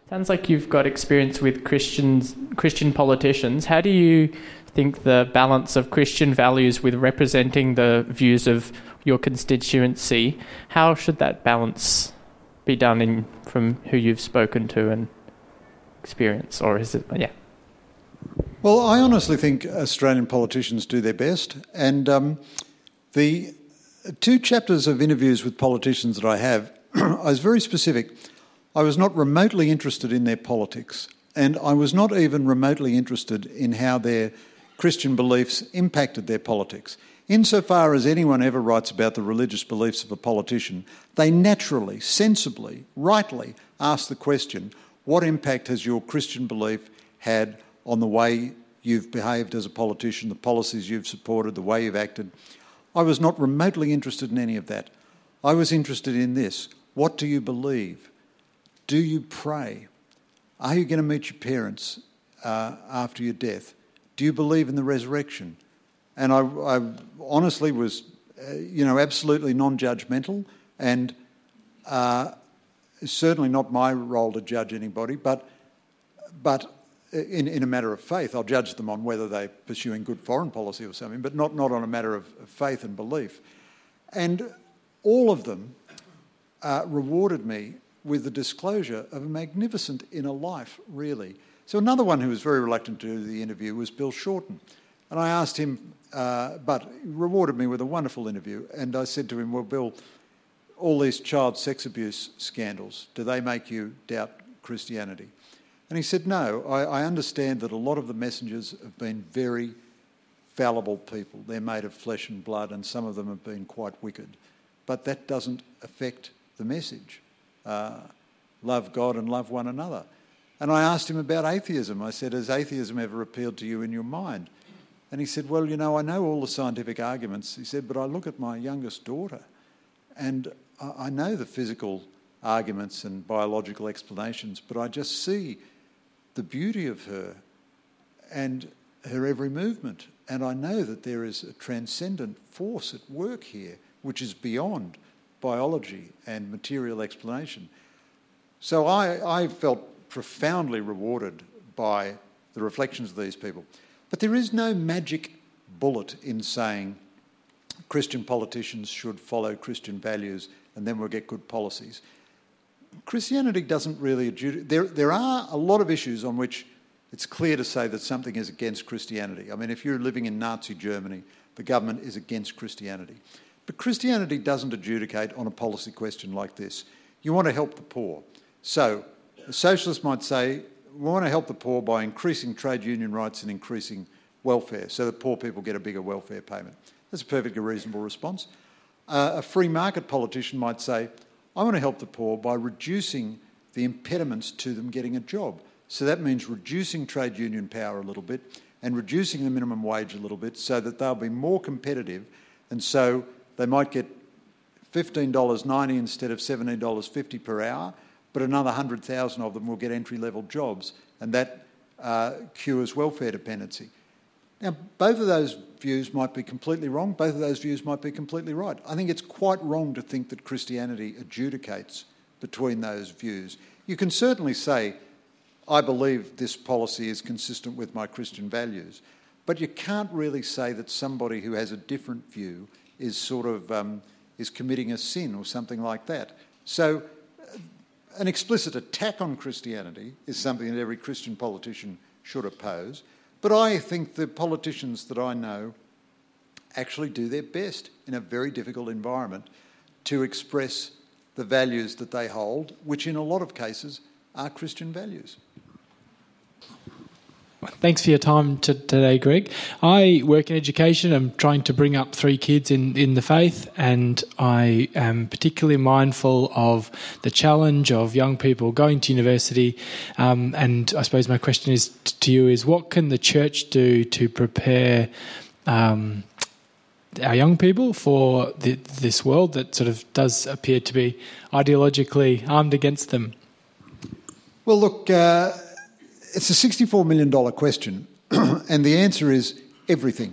Sounds like you've got experience with Christian politicians. How do you think the balance of Christian values with representing the views of your constituency, how should that balance be done from who you've spoken to and experience? Or is it, yeah. Well, I honestly think Australian politicians do their best. And the 2 chapters of interviews with politicians that I have, I was very specific. I was not remotely interested in their politics, and I was not even remotely interested in how their Christian beliefs impacted their politics. Insofar as anyone ever writes about the religious beliefs of a politician, they naturally, sensibly, rightly ask the question, what impact has your Christian belief had on the way you've behaved as a politician, the policies you've supported, the way you've acted? I was not remotely interested in any of that. I was interested in this. What do you believe? Do you pray? Are you going to meet your parents after your death? Do you believe in the resurrection? And I honestly was, absolutely non-judgmental, and certainly not my role to judge anybody, but in a matter of faith, I'll judge them on whether they're pursuing good foreign policy or something, but not on a matter of faith and belief. And all of them rewarded me with the disclosure of a magnificent inner life, really. So another one who was very reluctant to do the interview was Bill Shorten. And I asked him, but he rewarded me with a wonderful interview. And I said to him, well, Bill, all these child sex abuse scandals, do they make you doubt Christianity? And he said, no, I understand that a lot of the messengers have been very fallible people. They're made of flesh and blood, and some of them have been quite wicked. But that doesn't affect the message. Love God and love one another. And I asked him about atheism. I said, has atheism ever appealed to you in your mind? And he said, well, I know all the scientific arguments. He said, but I look at my youngest daughter and I know the physical arguments and biological explanations, but I just see the beauty of her and her every movement. And I know that there is a transcendent force at work here, which is beyond biology and material explanation. So I felt profoundly rewarded by the reflections of these people. But there is no magic bullet in saying Christian politicians should follow Christian values and then we'll get good policies. Christianity doesn't really adjudicate. There are a lot of issues on which it's clear to say that something is against Christianity. I mean, if you're living in Nazi Germany, the government is against Christianity. But Christianity doesn't adjudicate on a policy question like this. You want to help the poor. So a socialist might say, we want to help the poor by increasing trade union rights and increasing welfare so that poor people get a bigger welfare payment. That's a perfectly reasonable response. A free market politician might say, I want to help the poor by reducing the impediments to them getting a job. So that means reducing trade union power a little bit and reducing the minimum wage a little bit so that they'll be more competitive, and so they might get $15.90 instead of $17.50 per hour, but another 100,000 of them will get entry-level jobs, and that cures welfare dependency. Now, both of those views might be completely wrong. Both of those views might be completely right. I think it's quite wrong to think that Christianity adjudicates between those views. You can certainly say, I believe this policy is consistent with my Christian values, but you can't really say that somebody who has a different view is sort of is committing a sin or something like that. So an explicit attack on Christianity is something that every Christian politician should oppose. But I think the politicians that I know actually do their best in a very difficult environment to express the values that they hold, which in a lot of cases are Christian values. Thanks for your time today, Greg. I work in education. I'm trying to bring up 3 kids in the faith, and I am particularly mindful of the challenge of young people going to university. And I suppose my question is to you is, what can the church do to prepare our young people for this world that sort of does appear to be ideologically armed against them? Well, look, it's a $64 million question, and the answer is everything.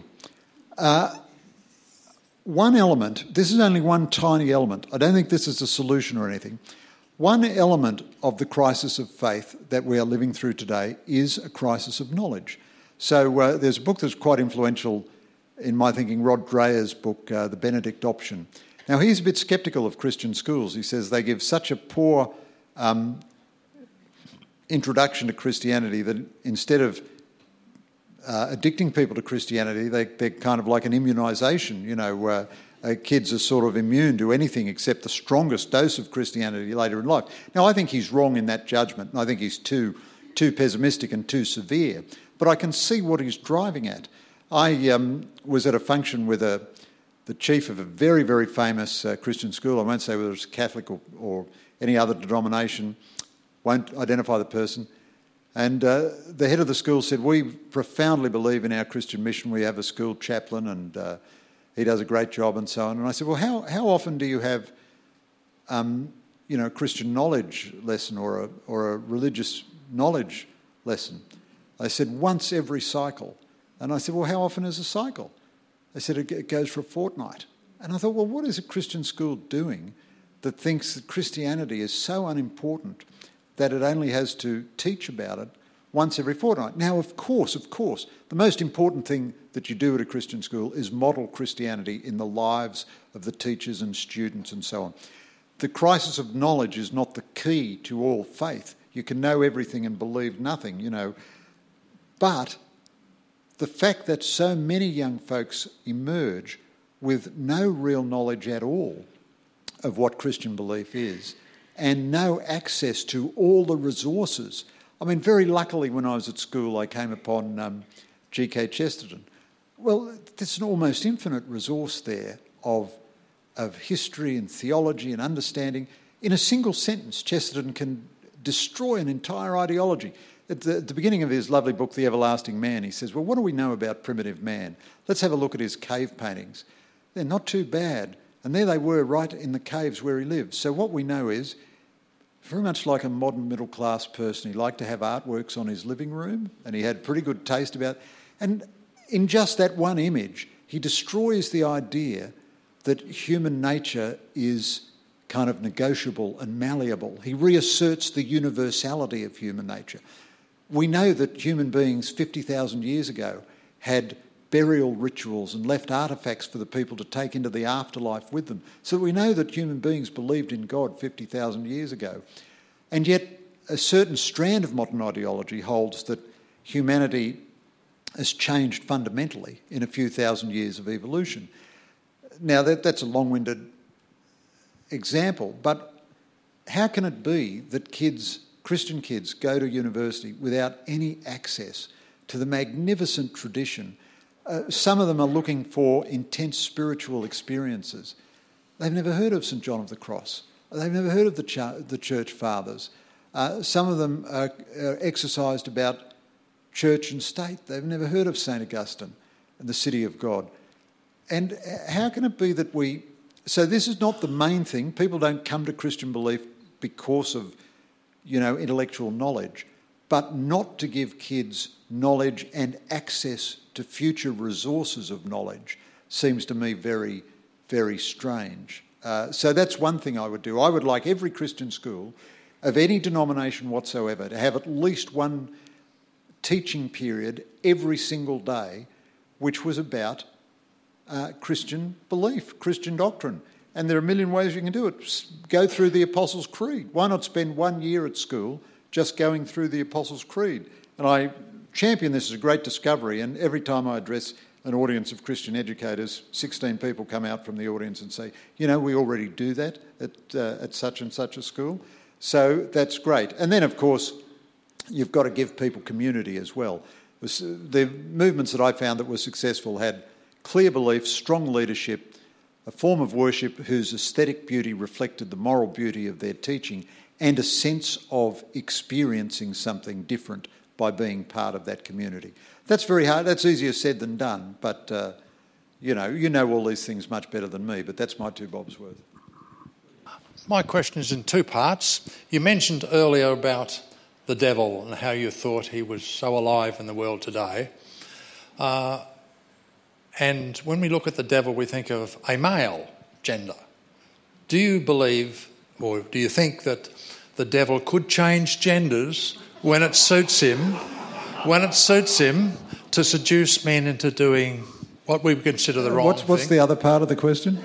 One element, this is only one tiny element. I don't think this is a solution or anything. One element of the crisis of faith that we are living through today is a crisis of knowledge. So there's a book that's quite influential in my thinking, Rod Dreher's book, The Benedict Option. Now, he's a bit sceptical of Christian schools. He says they give such a poor introduction to Christianity that instead of addicting people to Christianity, they're kind of like an immunisation, where kids are sort of immune to anything except the strongest dose of Christianity later in life. Now, I think he's wrong in that judgment, and I think he's too pessimistic and too severe. But I can see what he's driving at. I was at a function with the chief of a very, very famous Christian school. I won't say whether it's Catholic or any other denomination, won't identify the person. And the head of the school said, we profoundly believe in our Christian mission. We have a school chaplain and he does a great job and so on. And I said, well, how often do you have, a Christian knowledge lesson or a religious knowledge lesson? They said, once every cycle. And I said, well, how often is a cycle? They said, it goes for a fortnight. And I thought, well, what is a Christian school doing that thinks that Christianity is so unimportant that it only has to teach about it once every fortnight? Now, of course, the most important thing that you do at a Christian school is model Christianity in the lives of the teachers and students and so on. The crisis of knowledge is not the key to all faith. You can know everything and believe nothing, But the fact that so many young folks emerge with no real knowledge at all of what Christian belief is and no access to all the resources. I mean, very luckily when I was at school I came upon G.K. Chesterton. Well, there's an almost infinite resource there of history and theology and understanding. In a single sentence, Chesterton can destroy an entire ideology. At the beginning of his lovely book, The Everlasting Man, he says, well, what do we know about primitive man? Let's have a look at his cave paintings. They're not too bad. And there they were right in the caves where he lived. So what we know is, very much like a modern middle-class person, he liked to have artworks on his living room, and he had pretty good taste about it. And in just that one image, he destroys the idea that human nature is kind of negotiable and malleable. He reasserts the universality of human nature. We know that human beings 50,000 years ago had burial rituals and left artefacts for the people to take into the afterlife with them. So we know that human beings believed in God 50,000 years ago. And yet a certain strand of modern ideology holds that humanity has changed fundamentally in a few thousand years of evolution. Now, that's a long-winded example, but how can it be that Christian kids go to university without any access to the magnificent tradition? Some of them are looking for intense spiritual experiences. They've never heard of St. John of the Cross. They've never heard of the Church Fathers. Some of them are exercised about church and state. They've never heard of St. Augustine and the City of God. And how can it be that so this is not the main thing. People don't come to Christian belief because of, intellectual knowledge, but not to give kids knowledge and access to future resources of knowledge seems to me very, very strange. So that's one thing I would do. I would like every Christian school of any denomination whatsoever to have at least one teaching period every single day which was about Christian belief, Christian doctrine. And there are a million ways you can do it. Go through the Apostles' Creed. Why not spend 1 year at school just going through the Apostles' Creed? And I champion this as a great discovery, and every time I address an audience of Christian educators, 16 people come out from the audience and say, we already do that at such and such a school. So that's great. And then, of course, you've got to give people community as well. The movements that I found that were successful had clear belief, strong leadership, a form of worship whose aesthetic beauty reflected the moral beauty of their teaching, and a sense of experiencing something different by being part of that community. That's very hard. That's easier said than done, but you know all these things much better than me, but that's my 2 bobs worth. My question is in 2 parts. You mentioned earlier about the devil and how you thought he was so alive in the world today. And when we look at the devil, we think of a male gender. Do you believe or do you think that the devil could change genders when it suits him to seduce men into doing what we would consider the wrong thing? What's the other part of the question?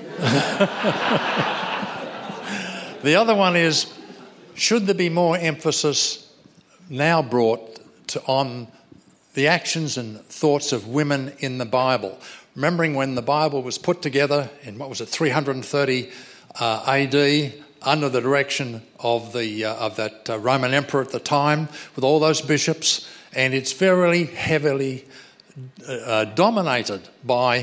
The other one is, should there be more emphasis now brought on the actions and thoughts of women in the Bible? Remembering when the Bible was put together in, 330 AD, under the direction of that Roman emperor at the time, with all those bishops, and it's very heavily dominated by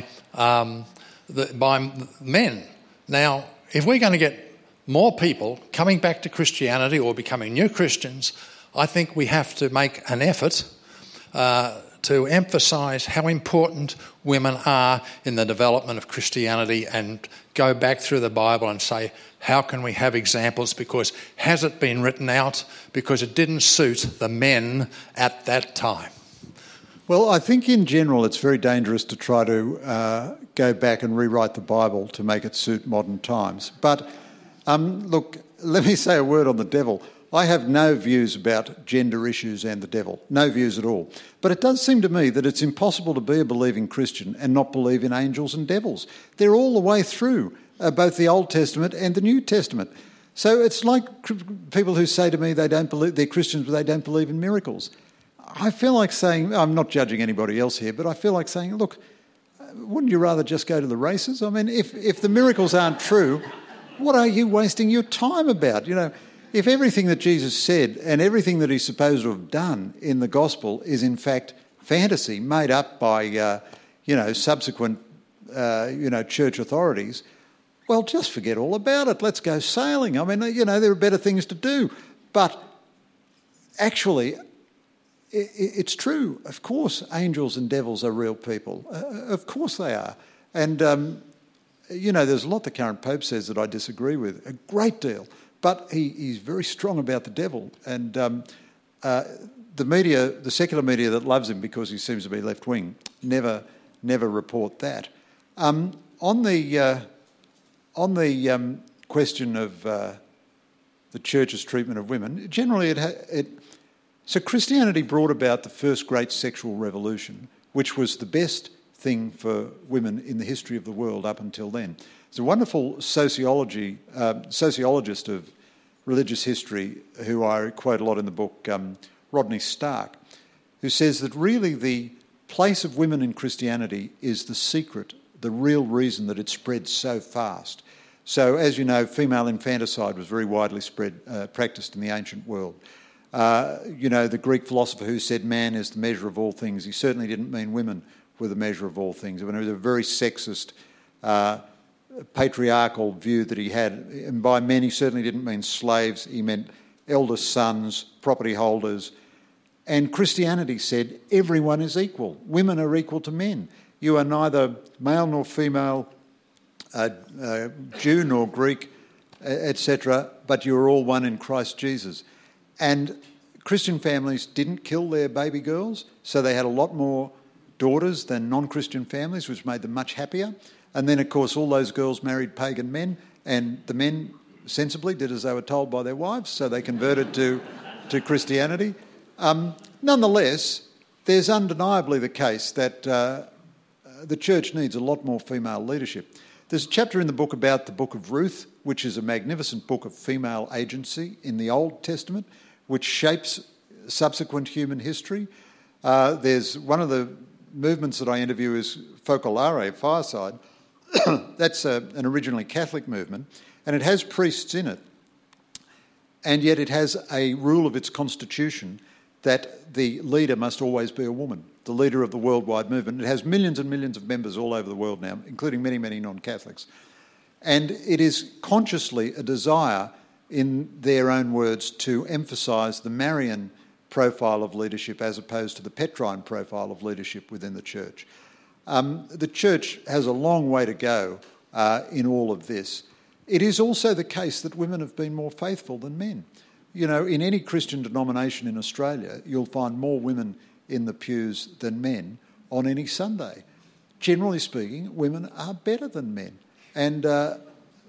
men. Now, if we're going to get more people coming back to Christianity or becoming new Christians, I think we have to make an effort to emphasise how important women are in the development of Christianity, and go back through the Bible and say, how can we have examples? Because has it been written out? Because it didn't suit the men at that time. Well, I think in general it's very dangerous to try to go back and rewrite the Bible to make it suit modern times. But look, let me say a word on the devil. I have no views about gender issues and the devil, no views at all. But it does seem to me that it's impossible to be a believing Christian and not believe in angels and devils. They're all the way through, both the Old Testament and the New Testament. So it's like people who say to me they don't believe, they're Christians but they don't believe in miracles. I feel like saying, I'm not judging anybody else here, but I feel like saying, look, wouldn't you rather just go to the races? I mean, if the miracles aren't true, what are you wasting your time about? You know, if everything that Jesus said and everything that he's supposed to have done in the gospel is in fact fantasy made up by, subsequent, church authorities, well, just forget all about it. Let's go sailing. I mean, there are better things to do. But actually, it's true. Of course, angels and devils are real people. Of course they are. And, there's a lot the current Pope says that I disagree with, a great deal. But he's very strong about the devil. And the media, the secular media that loves him because he seems to be left-wing, never report that. On the question of the Church's treatment of women, generally so Christianity brought about the first great sexual revolution, which was the best thing for women in the history of the world up until then. There's a wonderful sociologist of religious history who I quote a lot in the book, Rodney Stark, who says that really the place of women in Christianity is the secret, the real reason that it spread so fast. So, as you know, female infanticide was very widely practiced in the ancient world. The Greek philosopher who said man is the measure of all things, he certainly didn't mean women were the measure of all things. I mean, it was a very sexist, patriarchal view that he had. And by men, he certainly didn't mean slaves. He meant eldest sons, property holders. And Christianity said everyone is equal. Women are equal to men. You are neither male nor female, Jew nor Greek, etc., but you are all one in Christ Jesus. And Christian families didn't kill their baby girls, so they had a lot more daughters than non-Christian families, which made them much happier. And then, of course, all those girls married pagan men, and the men sensibly did as they were told by their wives, so they converted to Christianity. Nonetheless, there's undeniably the case that the church needs a lot more female leadership. There's a chapter in the book about the book of Ruth, which is a magnificent book of female agency in the Old Testament, which shapes subsequent human history. There's one of the movements that I interview is Focolare, Fireside. That's an originally Catholic movement, and it has priests in it. And yet it has a rule of its constitution that the leader must always be a woman, the leader of the worldwide movement. It has millions and millions of members all over the world now, including many, many non-Catholics. And it is consciously a desire, in their own words, to emphasise the Marian profile of leadership as opposed to the Petrine profile of leadership within the church. The church has a long way to go in all of this. It is also the case that women have been more faithful than men. You know, in any Christian denomination in Australia, you'll find more women in the pews than men on any Sunday. Generally speaking, women are better than men. And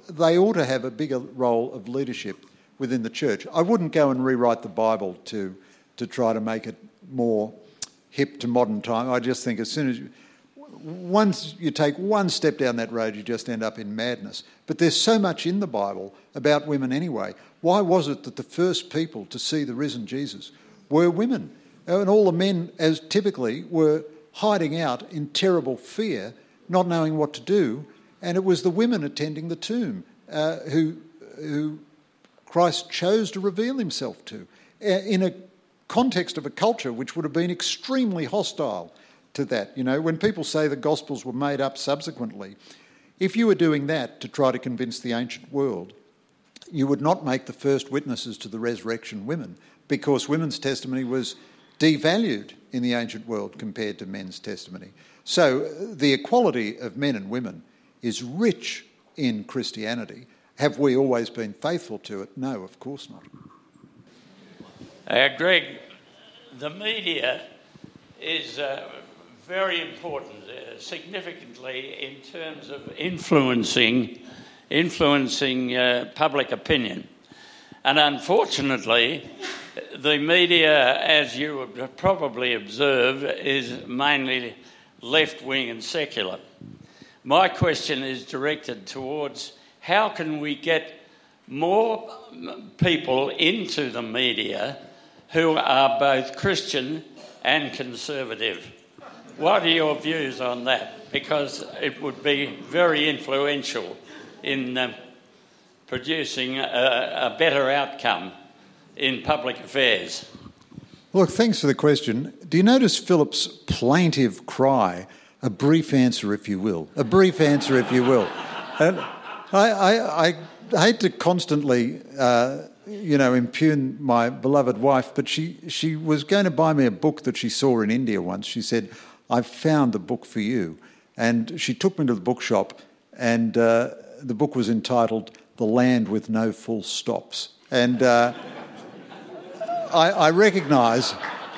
they ought to have a bigger role of leadership within the church. I wouldn't go and rewrite the Bible to try to make it more hip to modern time. I just think once you take one step down that road, you just end up in madness. But there's so much in the Bible about women anyway. Why was it that the first people to see the risen Jesus were women? And all the men, as typically, were hiding out in terrible fear, not knowing what to do. And it was the women attending the tomb who Christ chose to reveal himself to in a context of a culture which would have been extremely hostile to that. You know, when people say the Gospels were made up subsequently, if you were doing that to try to convince the ancient world, you would not make the first witnesses to the resurrection women, because women's testimony was devalued in the ancient world compared to men's testimony. So the equality of men and women is rich in Christianity. Have we always been faithful to it? No, of course not. Greg, the media is very important, significantly in terms of influencing public opinion. And unfortunately, the media, as you would probably observe, is mainly left-wing and secular. My question is directed towards how can we get more people into the media who are both Christian and conservative? What are your views on that? Because it would be very influential in producing a better outcome in public affairs. Look, thanks for the question. Do you notice Philip's plaintive cry? A brief answer, if you will. A brief answer, if you will. And I hate to constantly, impugn my beloved wife, but she was going to buy me a book that she saw in India once. She said, "I've found the book for you." And she took me to the bookshop, and the book was entitled The Land with No Full Stops. And I recognise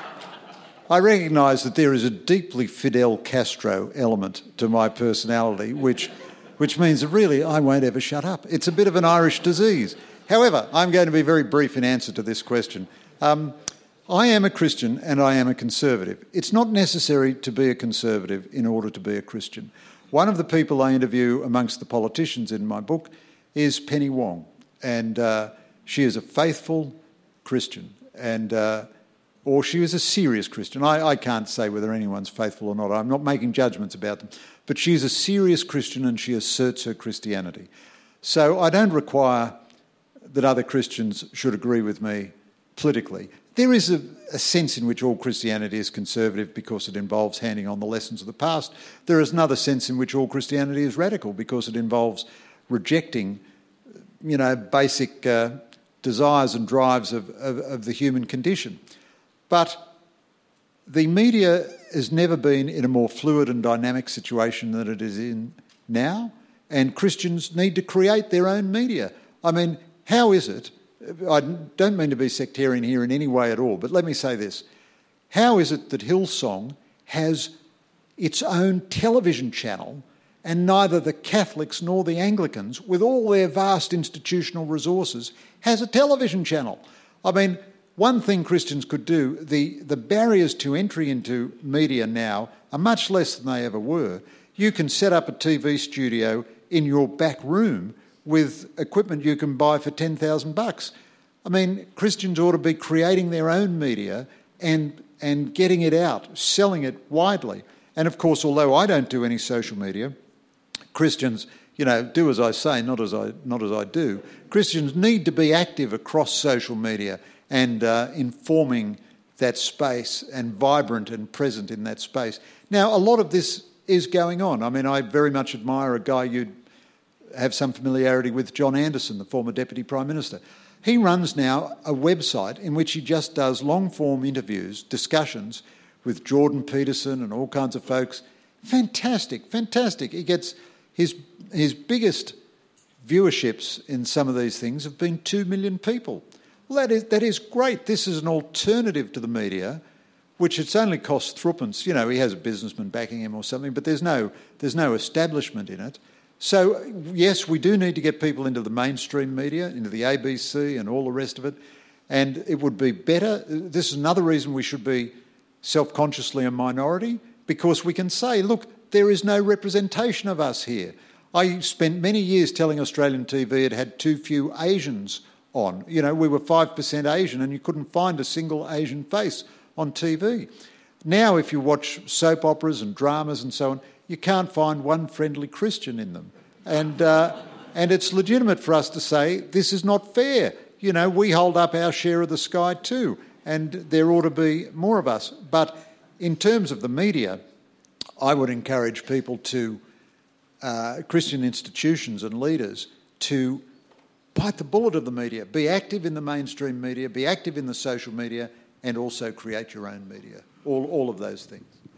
that there is a deeply Fidel Castro element to my personality, which means that really I won't ever shut up. It's a bit of an Irish disease. However, I'm going to be very brief in answer to this question. I am a Christian and I am a conservative. It's not necessary to be a conservative in order to be a Christian. One of the people I interview amongst the politicians in my book is Penny Wong, and she is a faithful Christian, or she is a serious Christian. I can't say whether anyone's faithful or not. I'm not making judgments about them. But she is a serious Christian and she asserts her Christianity. So I don't require that other Christians should agree with me politically. There is a sense in which all Christianity is conservative because it involves handing on the lessons of the past. There is another sense in which all Christianity is radical because it involves rejecting, basic desires and drives of the human condition. But the media has never been in a more fluid and dynamic situation than it is in now, and Christians need to create their own media. I mean, how is it? I don't mean to be sectarian here in any way at all, but let me say this. How is it that Hillsong has its own television channel and neither the Catholics nor the Anglicans, with all their vast institutional resources, has a television channel? I mean, one thing Christians could do, the barriers to entry into media now are much less than they ever were. You can set up a TV studio in your back room with equipment you can buy for $10,000. I mean, Christians ought to be creating their own media and getting it out, selling it widely. And of course, although I don't do any social media, Christians, do as I say, not as I do. Christians need to be active across social media and informing that space and vibrant and present in that space. Now, a lot of this is going on. I mean, I very much admire a guy you'd have some familiarity with, John Anderson, the former Deputy Prime Minister. He runs now a website in which he just does long-form interviews, discussions with Jordan Peterson and all kinds of folks. Fantastic, fantastic. He gets his biggest viewerships in some of these things have been 2 million people. Well, that is great. This is an alternative to the media, which it's only cost threepence. He has a businessman backing him or something, but there's no establishment in it. So, yes, we do need to get people into the mainstream media, into the ABC and all the rest of it, and it would be better. This is another reason we should be self-consciously a minority, because we can say, look, there is no representation of us here. I spent many years telling Australian TV it had too few Asians on. You know, we were 5% Asian and you couldn't find a single Asian face on TV. Now, if you watch soap operas and dramas and so on, you can't find one friendly Christian in them. And it's legitimate for us to say, this is not fair. You know, we hold up our share of the sky too, and there ought to be more of us. But in terms of the media, I would encourage people to, Christian institutions and leaders, to bite the bullet of the media, be active in the mainstream media, be active in the social media, and also create your own media. All of those things.